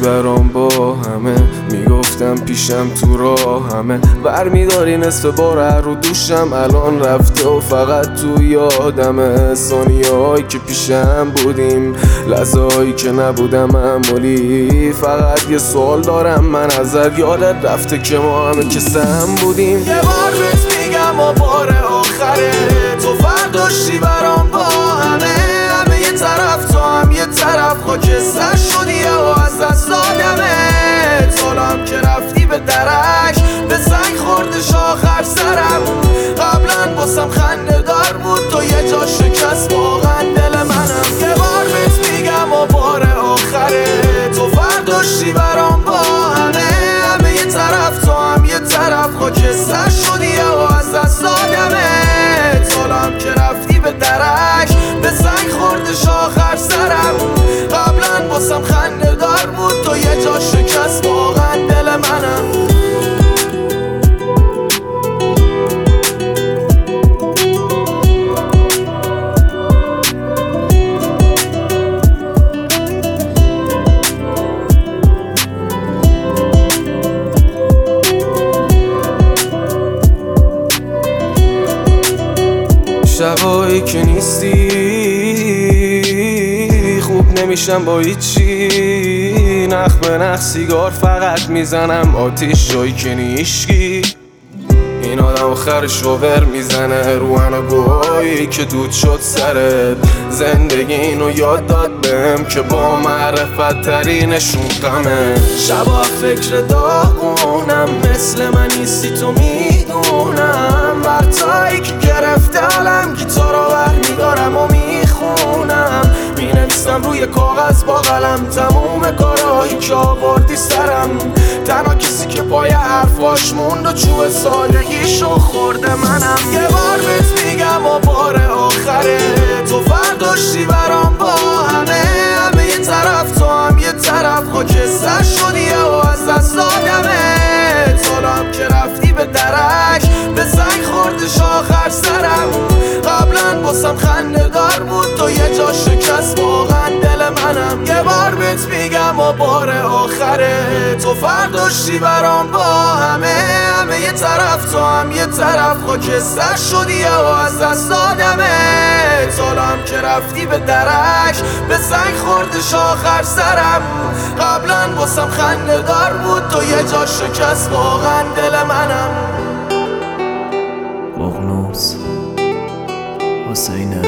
برام با همه میگفتم پیشم تو راه همه برمیداری نصف بار رو دوشم الان رفته و فقط تو یادمه ثانیه‌هایی که پیشم بودیم لحظه‌هایی که نبودم معمولی فقط یه سوال دارم من ازت یادت رفته که ما همه کسم بودیم یه بار بهت میگم و بار آخره تو فرداشتی برام با همه یه طرف تو هم یه طرف خاکستر شدی و از دست دادمت حالا که رفتی به درک به سنگ خوردش آخر سرم قبلا باسم خنده دار بود تو یه جا شکست واقعا دل منم یه بار بهت میگم و بار آخره تو فرداشتی برام با همه یه طرف تو هم یه طرف خاکستر شدی و از دست دادمت حالا که رفتی به درک به سنگ خوردش آخر سرم قبلا باسم خنده دار بود تو یه جا شکست واقعا دل منم شبایی که نیستی خوب نمیشم با هیچی نخ به نخ سیگار فقط میزنم آتیش جایی که نیشکی این آدم آخرش شوور میزنه رو گوهایی که دود شد سرت زندگی اینو یاد داد بهم که با معرفت ترینشون غمه شبا فکر داغونم مثل من نیستی تو میدونم برتایی که گرفته علم گیتارا برمیدارم و میخونم مینویسم روی کاغذ با قلم تموم کارهایی که آوردی سرم تنها کسی که پای حرفاش موند و چوب سادگیشو خورده منم یه بار بهت میگم و بار آخره تو فرداشتی برام با همه یه طرف تو هم یه طرف خاکستر شدی و از دست دادمت حالا که رفتی به درک به سنگ خوردش آخر سرم قبلا باسم خنده دار بود تو یه جا شکست واقعا دل منم یه بار بهت میگم و بار آخره تو فرداشتی برام با همه یه طرف تو هم یه طرف خاکستر شدی و از دست دادمت حالا که رفتی به درک به سنگ خوردش آخر سرم قبلا باسم خنده دار بود تو یه جا شکست واقعا دل منم ققنوس حسین